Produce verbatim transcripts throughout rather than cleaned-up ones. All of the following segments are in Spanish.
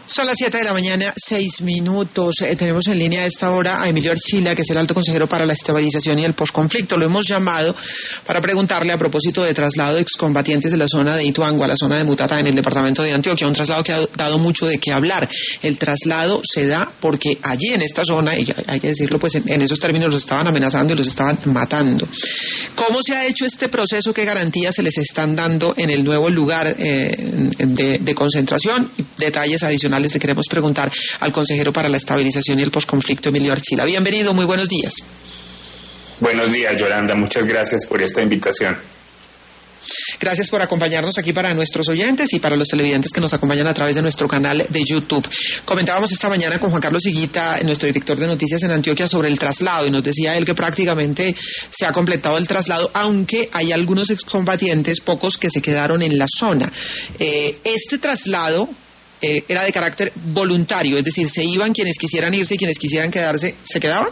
Son las siete de la mañana, seis minutos. Eh, tenemos en línea a esta hora a Emilio Archila, que es el alto consejero para la estabilización y el posconflicto. Lo hemos llamado para preguntarle a propósito de traslado de excombatientes de la zona de Ituango a la zona de Mutatá en el departamento de Antioquia, un traslado que ha dado mucho de qué hablar. El traslado se da porque allí en esta zona, y hay que decirlo, pues en, en esos términos los estaban amenazando y los estaban matando. ¿Cómo se ha hecho este proceso? ¿Qué garantías se les están dando en el nuevo lugar eh, de, de concentración? Detalles adicionales le queremos preguntar al consejero para la estabilización y el posconflicto, Emilio Archila. Bienvenido, muy buenos días. Buenos días, Yolanda, muchas gracias por esta invitación. Gracias por acompañarnos aquí para nuestros oyentes y para los televidentes que nos acompañan a través de nuestro canal de YouTube. Comentábamos esta mañana con Juan Carlos Higuita, nuestro director de noticias en Antioquia, sobre el traslado, y nos decía él que prácticamente se ha completado el traslado, aunque hay algunos excombatientes, pocos, que se quedaron en la zona. Eh, este traslado eh, era de carácter voluntario, es decir, se iban quienes quisieran irse y quienes quisieran quedarse, ¿se quedaban?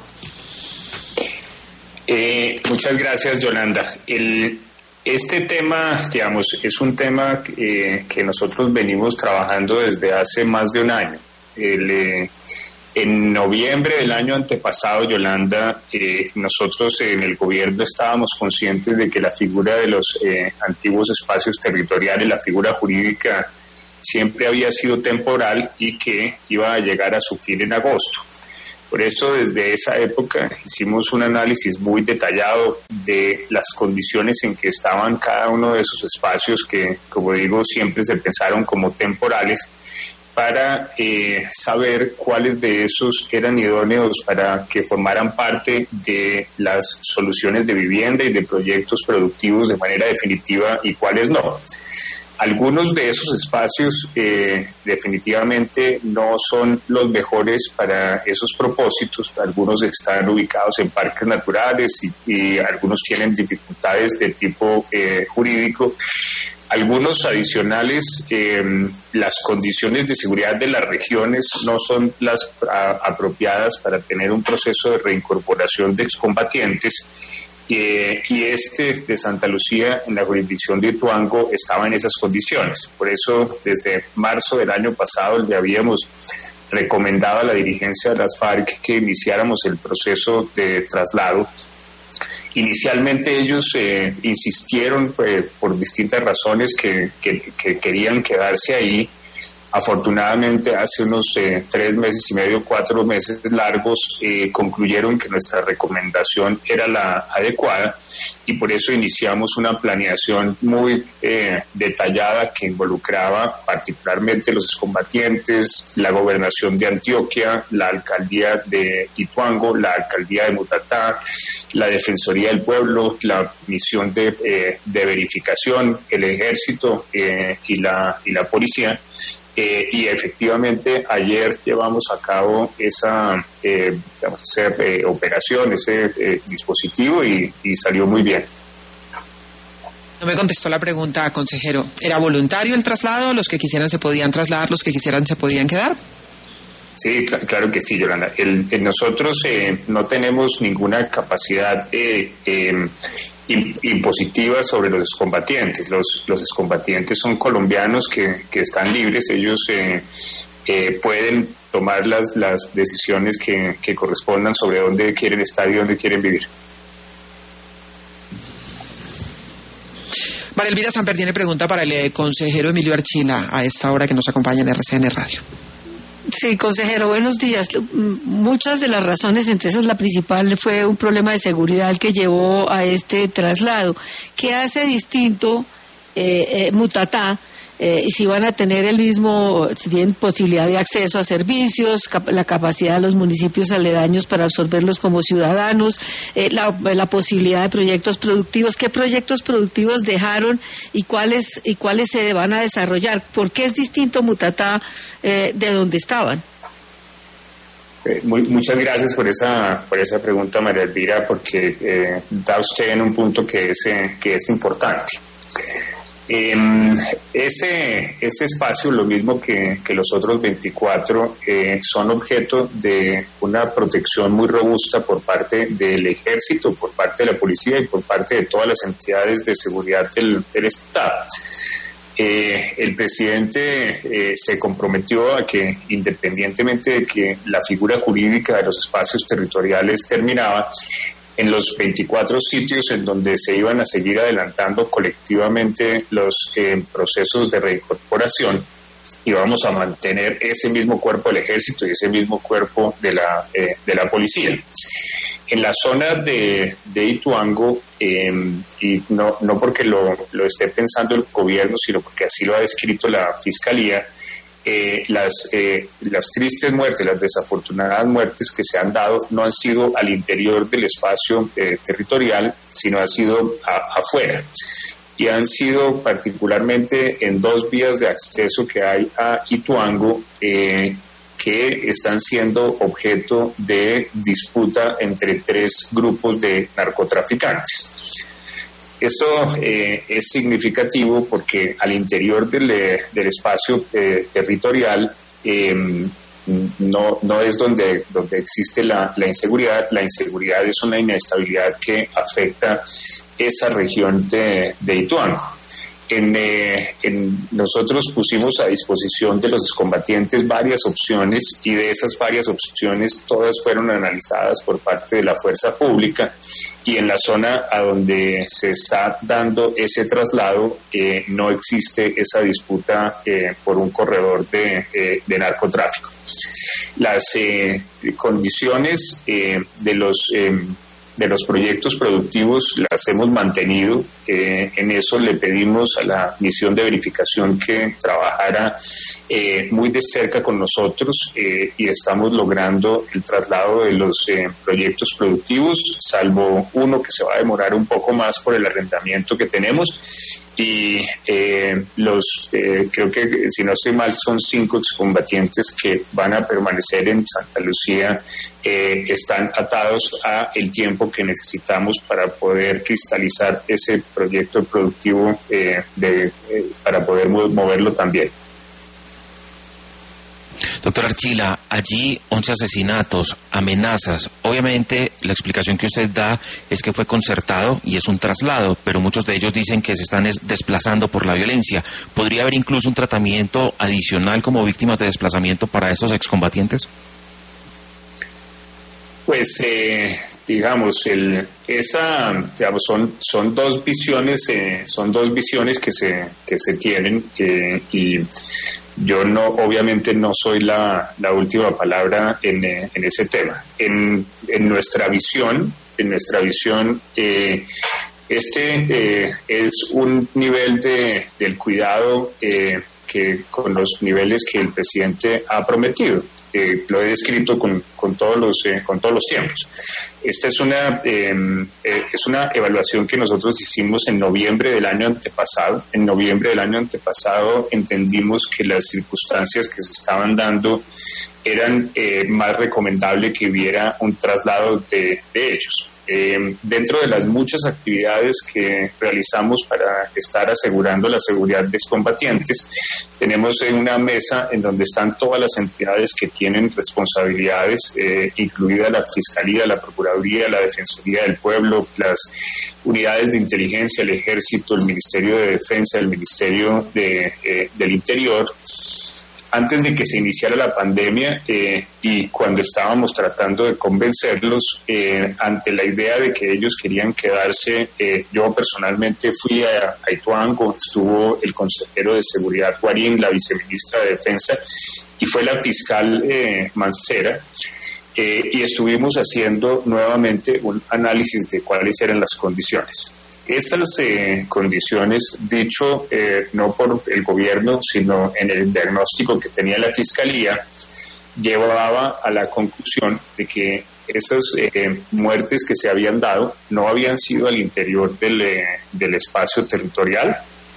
Eh, muchas gracias, Yolanda. El... Este tema, digamos, es un tema eh, que nosotros venimos trabajando desde hace más de un año. El, eh, en noviembre del año antepasado, Yolanda, eh, nosotros en el gobierno estábamos conscientes de que la figura de los eh, antiguos espacios territoriales, la figura jurídica, siempre había sido temporal y que iba a llegar a su fin en agosto. Por eso, desde esa época hicimos un análisis muy detallado de las condiciones en que estaban cada uno de esos espacios que, como digo, siempre se pensaron como temporales, para eh, saber cuáles de esos eran idóneos para que formaran parte de las soluciones de vivienda y de proyectos productivos de manera definitiva y cuáles no. Algunos de esos espacios eh, definitivamente no son los mejores para esos propósitos. Algunos están ubicados en parques naturales y, y algunos tienen dificultades de tipo eh, jurídico. Algunos adicionales, eh, las condiciones de seguridad de las regiones no son las a, apropiadas para tener un proceso de reincorporación de excombatientes. Eh, y este de Santa Lucía, en la jurisdicción de Ituango, estaba en esas condiciones. Por eso, desde marzo del año pasado, le habíamos recomendado a la dirigencia de las FARC que iniciáramos el proceso de traslado. Inicialmente ellos eh, insistieron pues, por distintas razones que, que, que querían quedarse ahí. Afortunadamente, hace unos eh, tres meses y medio, cuatro meses largos, eh, concluyeron que nuestra recomendación era la adecuada y por eso iniciamos una planeación muy eh, detallada que involucraba particularmente los excombatientes, la gobernación de Antioquia, la alcaldía de Ituango, la alcaldía de Mutatá, la Defensoría del Pueblo, la misión de, eh, de verificación, el ejército eh, y la y la policía. Eh, y efectivamente ayer llevamos a cabo esa, eh, digamos, esa eh, operación, ese eh, dispositivo y, y salió muy bien. No me contestó la pregunta, consejero. ¿Era voluntario el traslado? ¿Los que quisieran se podían trasladar? ¿Los que quisieran se podían quedar? Sí, cl- claro que sí, Yolanda. El, el, nosotros eh, no tenemos ninguna capacidad eh, eh, impositiva sobre los excombatientes. Los, los excombatientes son colombianos que, que están libres, ellos eh, eh, pueden tomar las, las decisiones que, que correspondan sobre dónde quieren estar y dónde quieren vivir. María Elvira Samper tiene pregunta para el eh, consejero Emilio Archila a esta hora que nos acompaña en R C N Radio. Sí, consejero, buenos días. Muchas de las razones, entre esas la principal, fue un problema de seguridad el que llevó a este traslado. ¿Qué hace distinto eh, eh, Mutatá? Eh, si van a tener el mismo, si tienen posibilidad de acceso a servicios, cap- la capacidad de los municipios aledaños para absorberlos como ciudadanos, eh, la, la posibilidad de proyectos productivos. ¿Qué proyectos productivos dejaron y cuáles y cuáles se van a desarrollar? ¿Por qué es distinto Mutatá eh, de donde estaban? Eh, muy, muchas gracias por esa por esa pregunta, María Elvira, porque eh, da usted en un punto que es eh, que es importante. Eh, ese, ese espacio, lo mismo que, que los otros veinticuatro, eh, son objeto de una protección muy robusta por parte del ejército, por parte de la policía y por parte de todas las entidades de seguridad del, del Estado. Eh, el presidente eh, se comprometió a que, independientemente de que la figura jurídica de los espacios territoriales terminaba, en los veinticuatro sitios en donde se iban a seguir adelantando colectivamente los eh, procesos de reincorporación, íbamos a mantener ese mismo cuerpo del ejército y ese mismo cuerpo de la, eh, de la policía. En la zona de, de Ituango, eh, y no, no porque lo, lo esté pensando el gobierno, sino porque así lo ha descrito la Fiscalía, eh, las, eh, las tristes muertes, las desafortunadas muertes que se han dado no han sido al interior del espacio eh, territorial, sino han sido a, afuera. Y han sido particularmente en dos vías de acceso que hay a Ituango, eh, que están siendo objeto de disputa entre tres grupos de narcotraficantes. Esto eh, es significativo porque al interior del, del espacio eh, territorial eh, no, no es donde, donde existe la, la inseguridad. La inseguridad es una inestabilidad que afecta esa región de, de Ituango. En, eh, en, nosotros pusimos a disposición de los excombatientes varias opciones y de esas varias opciones todas fueron analizadas por parte de la fuerza pública, y en la zona a donde se está dando ese traslado eh, no existe esa disputa eh, por un corredor de, eh, de narcotráfico. Las eh, condiciones eh, de los eh, de los proyectos productivos las hemos mantenido. Eh, en eso le pedimos a la misión de verificación que trabajara eh, muy de cerca con nosotros eh, y estamos logrando el traslado de los eh, proyectos productivos, salvo uno que se va a demorar un poco más por el arrendamiento que tenemos. Y eh, los eh, creo que, si no estoy mal, son cinco excombatientes que van a permanecer en Santa Lucía, eh, están atados a el tiempo que necesitamos para poder cristalizar ese proyecto productivo eh, de, eh, para poder moverlo también. Doctor Archila, allí once asesinatos, amenazas. Obviamente la explicación que usted da es que fue concertado y es un traslado, pero muchos de ellos dicen que se están desplazando por la violencia. ¿Podría haber incluso un tratamiento adicional como víctimas de desplazamiento para estos excombatientes? Pues eh, digamos, el, esa, digamos, son son dos visiones, eh, son dos visiones que se que se tienen eh, y yo no, obviamente no soy la, la última palabra en, eh, en ese tema. En, en nuestra visión, en nuestra visión, eh, este eh, es un nivel de del cuidado eh, que con los niveles que el presidente ha prometido. Eh, lo he descrito con, con todos los eh, con todos los tiempos. Esta es una eh, eh, es una evaluación que nosotros hicimos en noviembre del año antepasado. En noviembre del año antepasado entendimos que las circunstancias que se estaban dando eran eh, más recomendable que hubiera un traslado de, de ellos. Eh, dentro de las muchas actividades que realizamos para estar asegurando la seguridad de excombatientes, tenemos una mesa en donde están todas las entidades que tienen responsabilidades, eh, incluida la Fiscalía, la Procuraduría, la Defensoría del Pueblo, las unidades de inteligencia, el Ejército, el Ministerio de Defensa, el Ministerio de, eh, del Interior. Antes de que se iniciara la pandemia eh, y cuando estábamos tratando de convencerlos, eh, ante la idea de que ellos querían quedarse, eh, yo personalmente fui a, a Ituango, estuvo el consejero de Seguridad Guarín, la viceministra de Defensa y fue la fiscal eh, Mancera, eh, y estuvimos haciendo nuevamente un análisis de cuáles eran las condiciones. Estas eh, condiciones, dicho eh, no por el gobierno, sino en el diagnóstico que tenía la Fiscalía, llevaba a la conclusión de que esas eh, muertes que se habían dado no habían sido al interior del, eh, del espacio territorial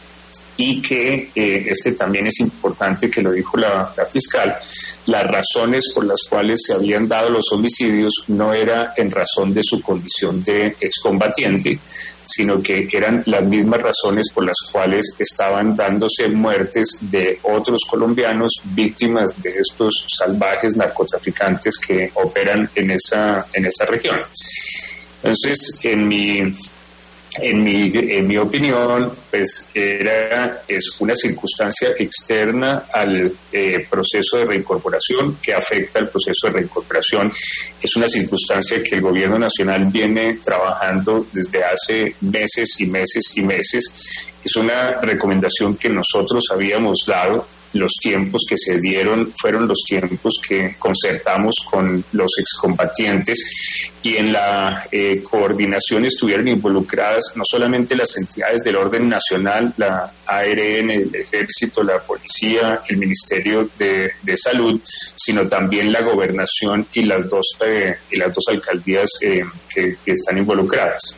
y que, eh, este también es importante que lo dijo la, la fiscal, las razones por las cuales se habían dado los homicidios no era en razón de su condición de excombatiente, sino que eran las mismas razones por las cuales estaban dándose muertes de otros colombianos víctimas de estos salvajes narcotraficantes que operan en esa, en esa región. Entonces, en mi, En mi, en mi opinión, pues era, es una circunstancia externa al eh, proceso de reincorporación que afecta al proceso de reincorporación. Es una circunstancia que el gobierno nacional viene trabajando desde hace meses y meses y meses. Es una recomendación que nosotros habíamos dado. Los tiempos que se dieron fueron los tiempos que concertamos con los excombatientes, y en la eh, coordinación estuvieron involucradas no solamente las entidades del orden nacional, la A R N, el Ejército, la Policía, el Ministerio de, de Salud, sino también la Gobernación y las dos, eh, y las dos alcaldías eh, que, que están involucradas.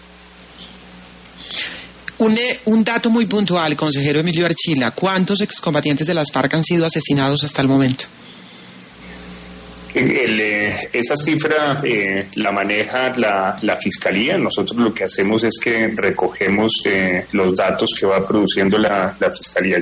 Un, un dato muy puntual, consejero Emilio Archila, ¿cuántos excombatientes de las FARC han sido asesinados hasta el momento? El, eh, esa cifra eh, la maneja la, la Fiscalía. Nosotros lo que hacemos es que recogemos eh, los datos que va produciendo la, la Fiscalía.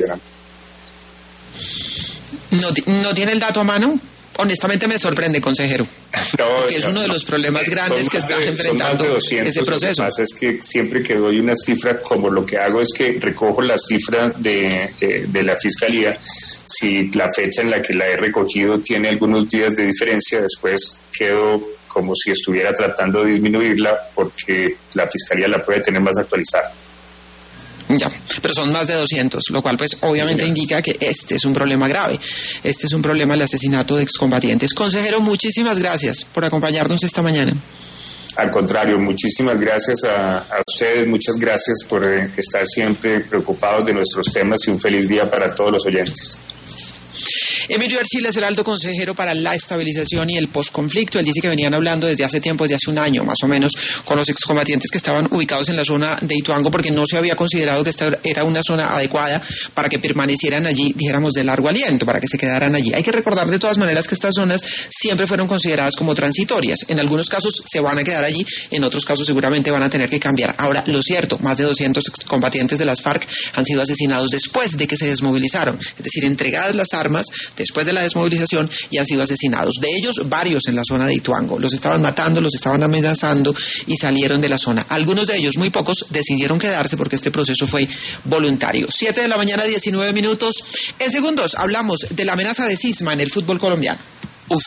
¿No, ¿No tiene el dato a mano? Honestamente me sorprende, consejero, no, porque es no, uno de los problemas grandes que está de, enfrentando doscientos, ese proceso. Lo que pasa es que siempre que doy una cifra, como lo que hago es que recojo la cifra de, de, de la Fiscalía. Si la fecha en la que la he recogido tiene algunos días de diferencia, después quedo como si estuviera tratando de disminuirla, porque la Fiscalía la puede tener más actualizada. Ya, pero son más de doscientos, lo cual pues obviamente sí, indica que este es un problema grave. Este es un problema del asesinato de excombatientes. Consejero, muchísimas gracias por acompañarnos esta mañana. Al contrario, muchísimas gracias a, a ustedes, muchas gracias por eh, estar siempre preocupados de nuestros temas, y un feliz día para todos los oyentes. Emilio Archila es el alto consejero para la estabilización y el posconflicto. Él dice que venían hablando desde hace tiempo, desde hace un año más o menos, con los excombatientes que estaban ubicados en la zona de Ituango, porque no se había considerado que esta era una zona adecuada para que permanecieran allí, dijéramos, de largo aliento, para que se quedaran allí. Hay que recordar de todas maneras que estas zonas siempre fueron consideradas como transitorias. En algunos casos se van a quedar allí, en otros casos seguramente van a tener que cambiar. Ahora, lo cierto, más de doscientos excombatientes de las FARC han sido asesinados después de que se desmovilizaron, es decir, entregadas las armas después de la desmovilización, y han sido asesinados. De ellos, varios en la zona de Ituango. Los estaban matando, los estaban amenazando y salieron de la zona. Algunos de ellos, muy pocos, decidieron quedarse porque este proceso fue voluntario. Siete de la mañana, diecinueve minutos. En segundos hablamos de la amenaza de cisma en el fútbol colombiano.